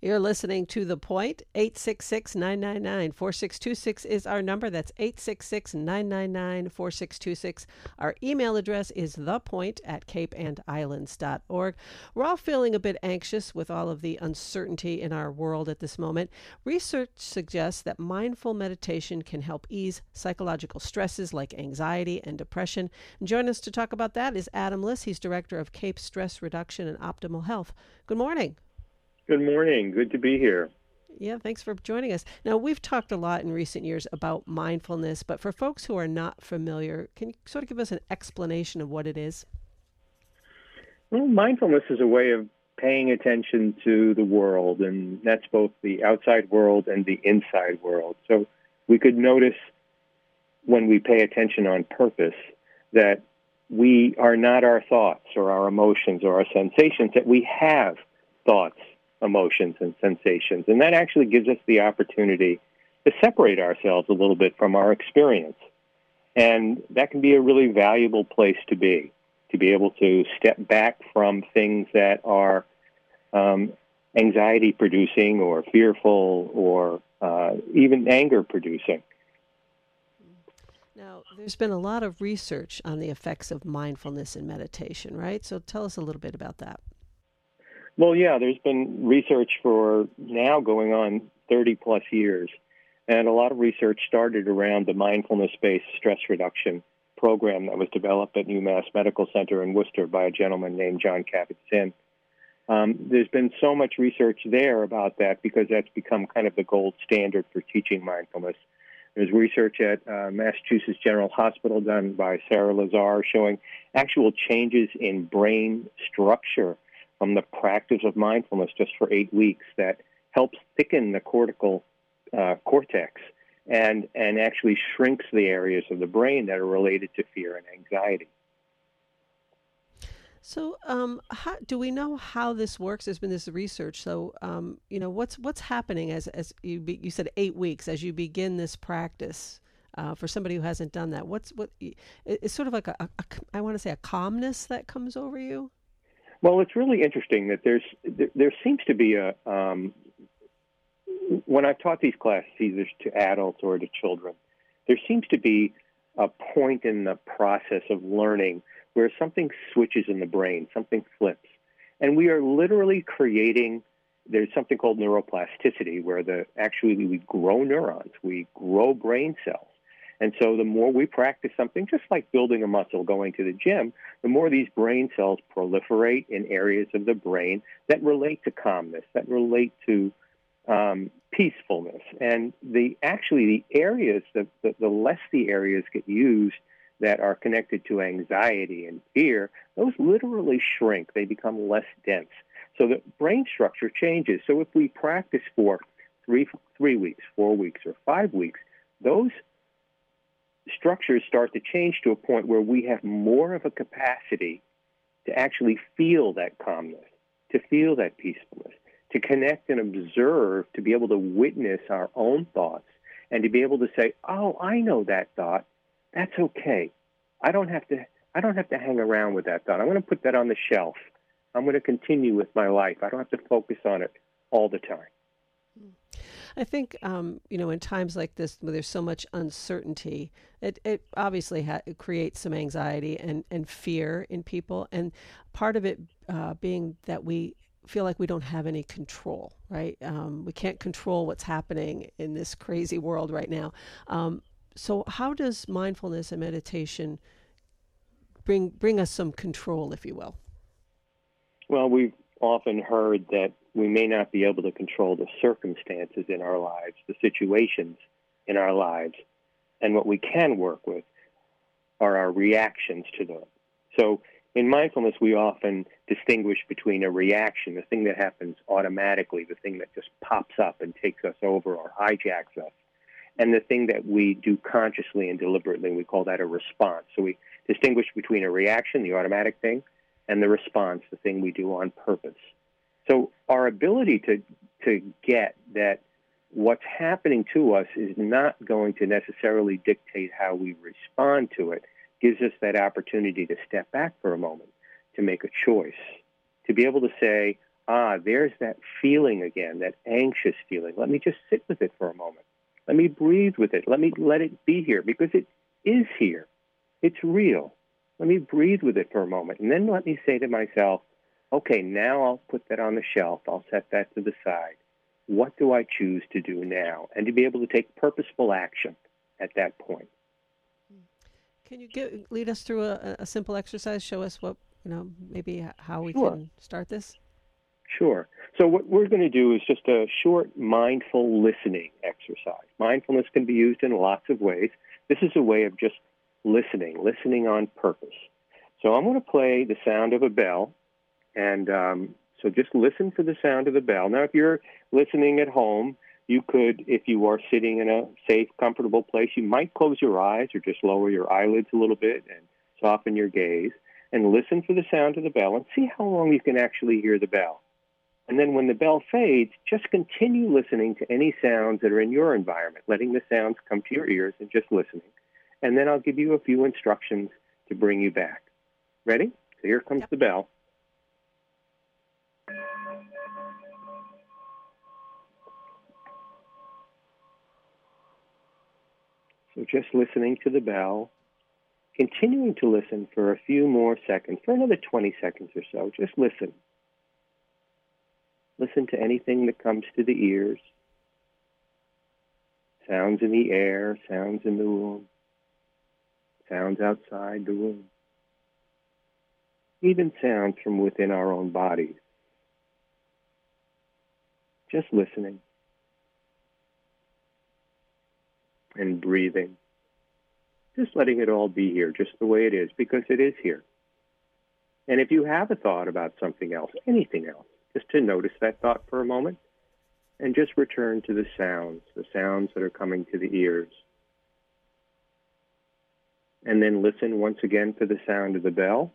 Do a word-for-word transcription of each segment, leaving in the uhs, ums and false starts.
You're listening to The Point. eight six six, nine nine nine, four six two six is our number. That's eight six six, nine nine nine, four six two six. Our email address is thepoint at cape and islands dot org. We're all feeling a bit anxious with all of the uncertainty in our world at this moment. Research suggests that mindful meditation can help ease psychological stresses like anxiety and depression. And join us to talk about that is Adam Liss. He's director of CAPE Stress Reduction and Optimal Health. Good morning. Good morning. Good to be here. Yeah, thanks for joining us. Now, we've talked a lot in recent years about mindfulness, but for folks who are not familiar, can you sort of give us an explanation of what it is? Well, mindfulness is a way of paying attention to the world, and that's both the outside world and the inside world. So we could notice when we pay attention on purpose that we are not our thoughts or our emotions or our sensations, that we have thoughts, emotions, and sensations. And that actually gives us the opportunity to separate ourselves a little bit from our experience. And that can be a really valuable place to be, to be able to step back from things that are um, anxiety-producing or fearful or uh, even anger-producing. Now, there's been a lot of research on the effects of mindfulness in meditation, right? So tell us a little bit about that. Well, yeah, there's been research for now going on thirty plus years, and a lot of research started around the mindfulness-based stress reduction program that was developed at UMass Medical Center in Worcester by a gentleman named Jon Kabat-Zinn. Um, there's been so much research there about that because that's become kind of the gold standard for teaching mindfulness. There's research at uh, Massachusetts General Hospital done by Sarah Lazar showing actual changes in brain structure from the practice of mindfulness just for eight weeks that helps thicken the cortical uh, cortex and, and actually shrinks the areas of the brain that are related to fear and anxiety. So, um, how, do we know how this works? There's been this research. So, um, you know, what's what's happening as as you be, you said eight weeks as you begin this practice uh, for somebody who hasn't done that? What's what? It's sort of like a, a, a I want to say a calmness that comes over you. Well, it's really interesting that there's there, there seems to be a um, when I've taught these classes either to adults or to children, there seems to be a point in the process of learning where something switches in the brain, something flips, and we are literally creating. There's something called neuroplasticity, where the actually we grow neurons, we grow brain cells. And so the more we practice something, just like building a muscle, going to the gym, the more these brain cells proliferate in areas of the brain that relate to calmness, that relate to um, peacefulness. And the actually the areas, the, the, the less the areas get used that are connected to anxiety and fear, those literally shrink. They become less dense. So the brain structure changes. So if we practice for three, three weeks, four weeks, or five weeks, those structures start to change to a point where we have more of a capacity to actually feel that calmness, to feel that peacefulness, to connect and observe, to be able to witness our own thoughts, and to be able to say, oh, I know that thought. That's okay. I don't have to I don't have to hang around with that thought. I'm going to put that on the shelf. I'm going to continue with my life. I don't have to focus on it all the time. I think, um, you know, in times like this, where there's so much uncertainty, it, it obviously ha- it creates some anxiety and, and fear in people. And part of it uh, being that we feel like we don't have any control, right? Um, we can't control what's happening in this crazy world right now. Um, so how does mindfulness and meditation bring bring us some control, if you will? Well, we've often heard that we may not be able to control the circumstances in our lives, the situations in our lives, and what we can work with are our reactions to them. So in mindfulness, we often distinguish between a reaction, the thing that happens automatically, the thing that just pops up and takes us over or hijacks us, and the thing that we do consciously and deliberately. We call that a response. So we distinguish between a reaction, the automatic thing, and the response, the thing we do on purpose. So our ability to to get that what's happening to us is not going to necessarily dictate how we respond to it gives us that opportunity to step back for a moment, to make a choice, to be able to say, ah, there's that feeling again, that anxious feeling. Let me just sit with it for a moment. Let me breathe with it. Let me let it be here because it is here. It's real. Let me breathe with it for a moment. And then let me say to myself, okay, now I'll put that on the shelf. I'll set that to the side. What do I choose to do now? And to be able to take purposeful action at that point. Can you give, lead us through a, a simple exercise? Show us what, you know, maybe how we Sure. can start this? Sure. So what we're going to do is just a short mindful listening exercise. Mindfulness can be used in lots of ways. This is a way of just listening, listening on purpose. So I'm going to play the sound of a bell, and um, so just listen for the sound of the bell. Now, if you're listening at home, you could, if you are sitting in a safe, comfortable place, you might close your eyes or just lower your eyelids a little bit and soften your gaze and listen for the sound of the bell and see how long you can actually hear the bell. And then when the bell fades, just continue listening to any sounds that are in your environment, letting the sounds come to your ears and just listening. And then I'll give you a few instructions to bring you back. Ready? So here comes Yep. the bell. So just listening to the bell, continuing to listen for a few more seconds, for another twenty seconds or so. Just listen. Listen to anything that comes to the ears. Sounds in the air, sounds in the room, sounds outside the room. Even sounds from within our own bodies. Just listening and breathing. Just letting it all be here, just the way it is, because it is here. And if you have a thought about something else, anything else, just to notice that thought for a moment and just return to the sounds, the sounds that are coming to the ears. And then listen once again for the sound of the bell.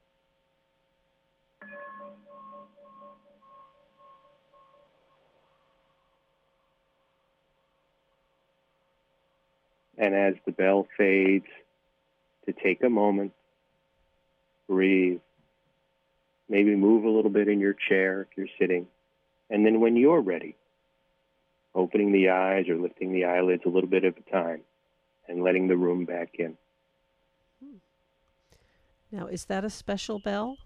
And as the bell fades, to take a moment, breathe, maybe move a little bit in your chair if you're sitting. And then when you're ready, opening the eyes or lifting the eyelids a little bit at a time and letting the room back in. Now, is that a special bell?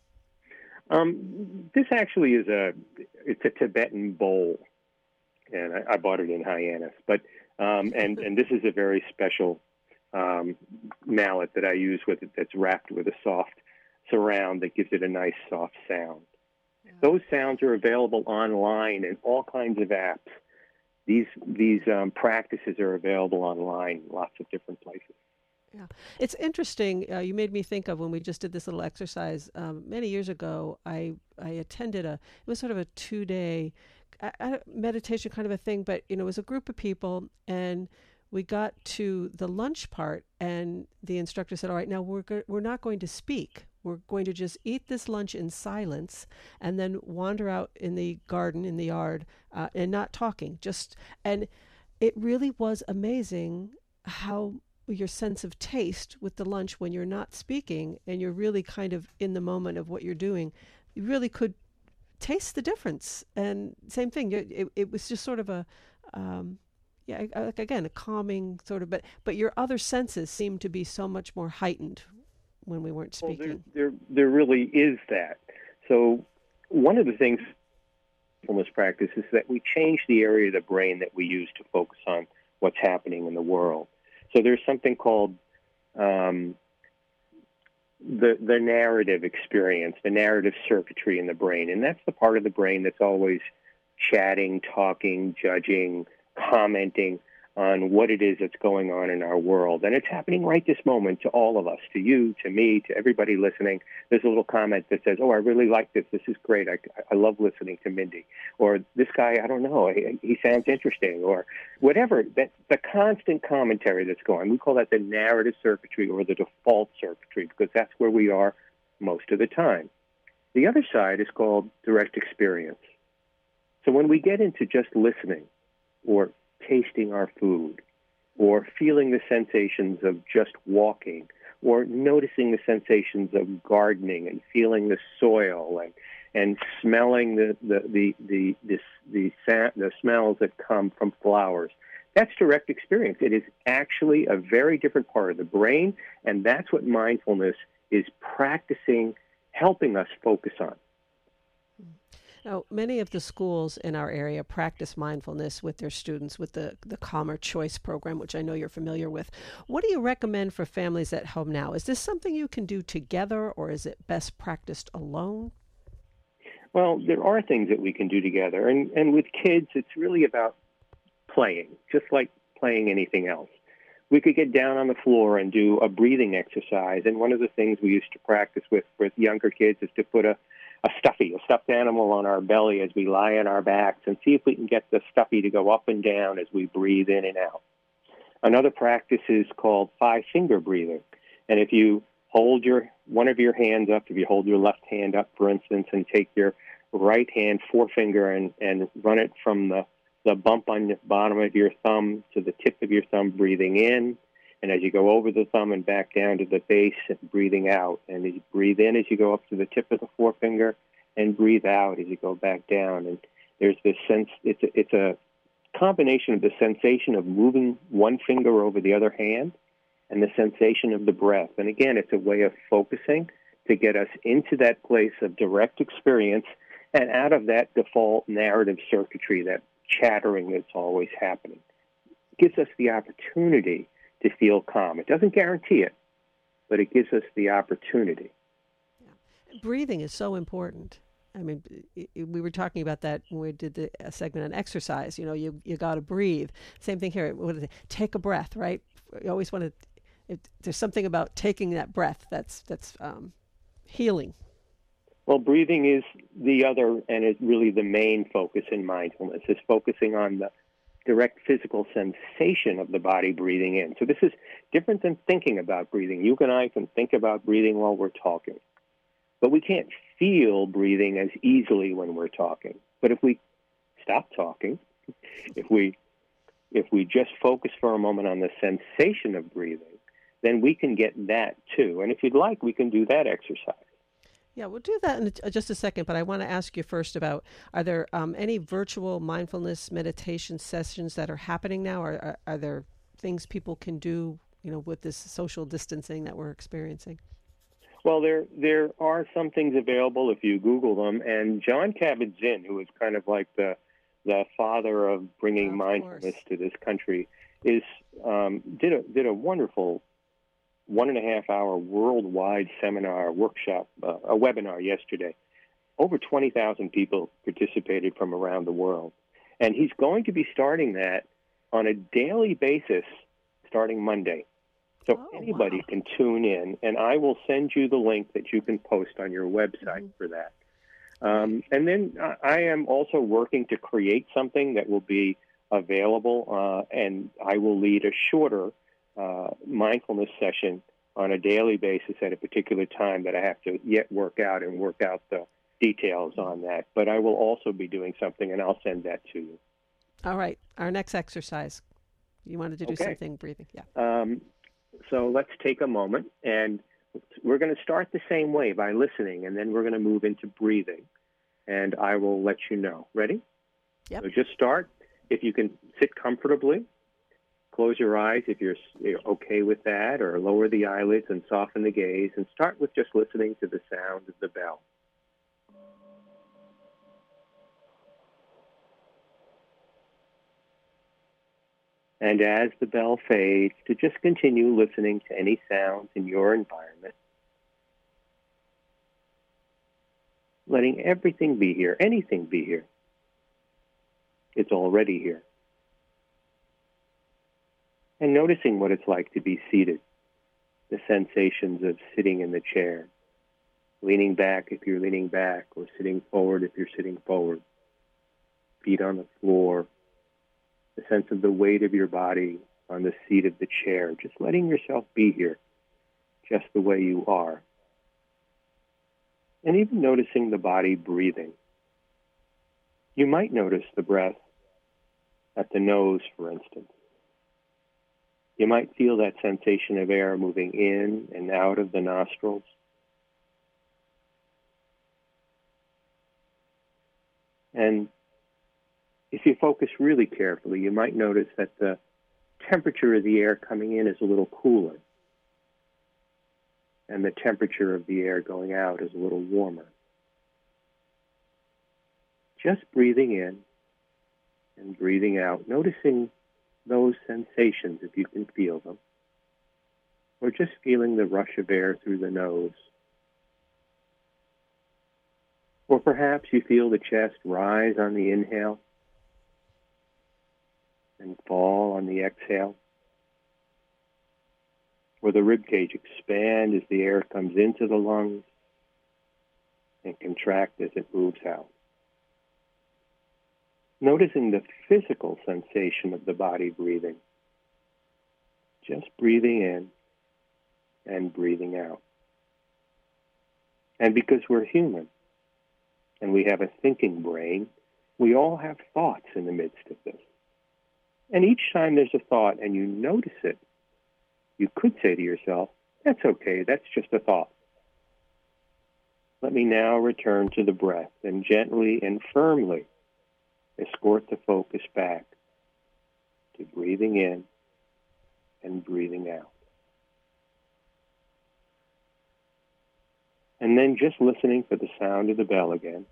Um, this actually is a, it's a Tibetan bowl. And I, I bought it in Hyannis. But, um, and, and this is a very special um, mallet that I use with it that's wrapped with a soft surround that gives it a nice soft sound. Yeah. Those sounds are available online in all kinds of apps. These these um, practices are available online in lots of different places. Yeah, it's interesting. Uh, you made me think of when we just did this little exercise um, many years ago. I I attended a it was sort of a two day uh, meditation kind of a thing, but you know it was a group of people and we got to the lunch part, and the instructor said, all right, now we're go- we're not going to speak. We're going to just eat this lunch in silence and then wander out in the garden, in the yard, uh, and not talking. Just and it really was amazing how your sense of taste with the lunch when you're not speaking and you're really kind of in the moment of what you're doing, you really could taste the difference. And same thing, it, it, it was just sort of a... Um, Yeah, like again, a calming sort of, but but your other senses seem to be so much more heightened when we weren't speaking. Well, there, there, there really is that. So one of the things from this practice is that we change the area of the brain that we use to focus on what's happening in the world. So there's something called um, the the narrative experience, the narrative circuitry in the brain, and that's the part of the brain that's always chatting, talking, judging, commenting on what it is that's going on in our world. And it's happening right this moment to all of us, to you, to me, to everybody listening. There's a little comment that says, oh, I really like this. This is great. I, I love listening to Mindy. Or this guy, I don't know, he, he sounds interesting. Or whatever. That, the constant commentary that's going. We call that the narrative circuitry or the default circuitry because that's where we are most of the time. The other side is called direct experience. So when we get into just listening, or tasting our food, or feeling the sensations of just walking, or noticing the sensations of gardening and feeling the soil and, and smelling the the the the the, the, the, the smells that come from flowers. That's direct experience. It is actually a very different part of the brain, and that's what mindfulness is practicing, helping us focus on. Now, many of the schools in our area practice mindfulness with their students with the, the Calmer Choice program, which I know you're familiar with. What do you recommend for families at home now? Is this something you can do together, or is it best practiced alone? Well, there are things that we can do together. And, and with kids, it's really about playing, just like playing anything else. We could get down on the floor and do a breathing exercise. And one of the things we used to practice with, with younger kids is to put a a stuffy, a stuffed animal on our belly as we lie on our backs and see if we can get the stuffy to go up and down as we breathe in and out. Another practice is called five-finger breathing. And if you hold your one of your hands up, if you hold your left hand up, for instance, and take your right hand forefinger and, and run it from the, the bump on the bottom of your thumb to the tip of your thumb, breathing in. And as you go over the thumb and back down to the base, breathing out. And as you breathe in as you go up to the tip of the forefinger, and breathe out as you go back down. And there's this sense, it's a, it's a combination of the sensation of moving one finger over the other hand and the sensation of the breath. And again, it's a way of focusing to get us into that place of direct experience and out of that default narrative circuitry, that chattering that's always happening. It gives us the opportunity to feel calm. It doesn't guarantee it, but it gives us the opportunity. Yeah. Breathing is so important. I mean, we were talking about that when we did the segment on exercise. You know, you you got to breathe. Same thing here. What is it? Take a breath, right? You always want to. If there's something about taking that breath that's that's um, healing. Well, breathing is the other, and it's really the main focus in mindfulness, is focusing on the direct physical sensation of the body breathing in. So this is different than thinking about breathing. You and I can think about breathing while we're talking, but we can't feel breathing as easily when we're talking. But if we stop talking, if we if we just focus for a moment on the sensation of breathing, then we can get that too. And if you'd like, we can do that exercise. Yeah, we'll do that in just a second, but I want to ask you first about, are there um, any virtual mindfulness meditation sessions that are happening now? Or are, are there things people can do, you know, with this social distancing that we're experiencing? Well, there there are some things available if you Google them. And Jon Kabat-Zinn, who is kind of like the the father of bringing of mindfulness course. to this country, is um, did a did a wonderful one and a half hour worldwide seminar workshop, uh, a webinar yesterday. Over twenty thousand people participated from around the world. And he's going to be starting that on a daily basis starting Monday. So Oh, anybody wow. can tune in, and I will send you the link that you can post on your website Mm-hmm. for that. Um, and then I am also working to create something that will be available, uh, and I will lead a shorter uh, mindfulness session on a daily basis at a particular time that I have to yet work out and work out the details on that. But I will also be doing something, and I'll send that to you. All right. Our next exercise. You wanted to do Okay. something breathing. Yeah. Um, so let's take a moment, and we're going to start the same way by listening, and then we're going to move into breathing, and I will let you know. Ready? Yep. So just start. If you can sit comfortably, close your eyes if you're, you're okay with that, or lower the eyelids and soften the gaze, and start with just listening to the sound of the bell. And as the bell fades, to just continue listening to any sounds in your environment, letting everything be here, anything be here. It's already here. And noticing what it's like to be seated, the sensations of sitting in the chair, leaning back if you're leaning back, or sitting forward if you're sitting forward, feet on the floor, the sense of the weight of your body on the seat of the chair, just letting yourself be here, just the way you are. And even noticing the body breathing. You might notice the breath at the nose, for instance. You might feel that sensation of air moving in and out of the nostrils. And if you focus really carefully, you might notice that the temperature of the air coming in is a little cooler, and the temperature of the air going out is a little warmer. Just breathing in and breathing out, noticing those sensations if you can feel them, or just feeling the rush of air through the nose. Or perhaps you feel the chest rise on the inhale and fall on the exhale. Or the ribcage expand as the air comes into the lungs and contract as it moves out. Noticing the physical sensation of the body breathing. Just breathing in and breathing out. And because we're human and we have a thinking brain, we all have thoughts in the midst of this. And each time there's a thought and you notice it, you could say to yourself, that's okay, that's just a thought. Let me now return to the breath and gently and firmly escort the focus back to breathing in and breathing out. And then just listening for the sound of the bell again.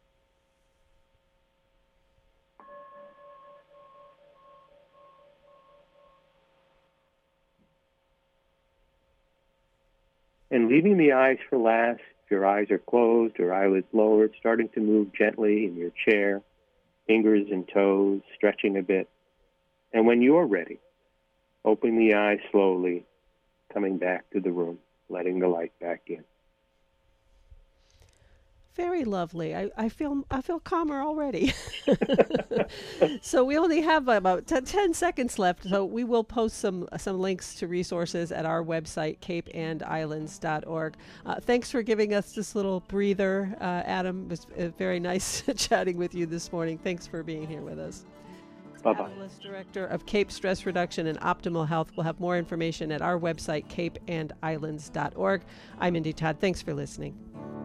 And leaving the eyes for last, if your eyes are closed or eyelids lowered, starting to move gently in your chair, fingers and toes, stretching a bit. And when you're ready, opening the eyes slowly, coming back to the room, letting the light back in. Very lovely. I, I feel I feel calmer already. So we only have about ten seconds left. So we will post some some links to resources at our website, cape and islands dot org. Uh, thanks for giving us this little breather, uh, Adam. It was uh, very nice chatting with you this morning. Thanks for being here with us. Bye-bye. Adam Liss, Director of CAPE Stress Reduction and Optimal Health. We'll have more information at our website, cape and islands dot org. I'm Mindy Todd. Thanks for listening.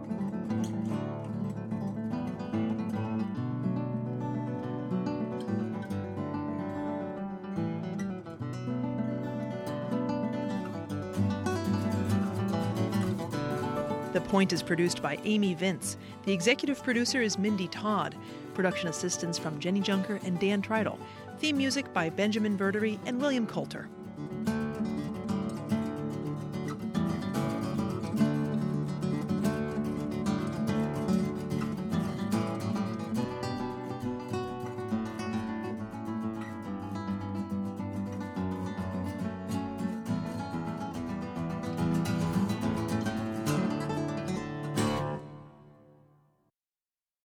The Point is produced by Amy Vince. The executive producer is Mindy Todd. Production assistance from Jenny Junker and Dan Treidel. Theme music by Benjamin Verdery and William Coulter.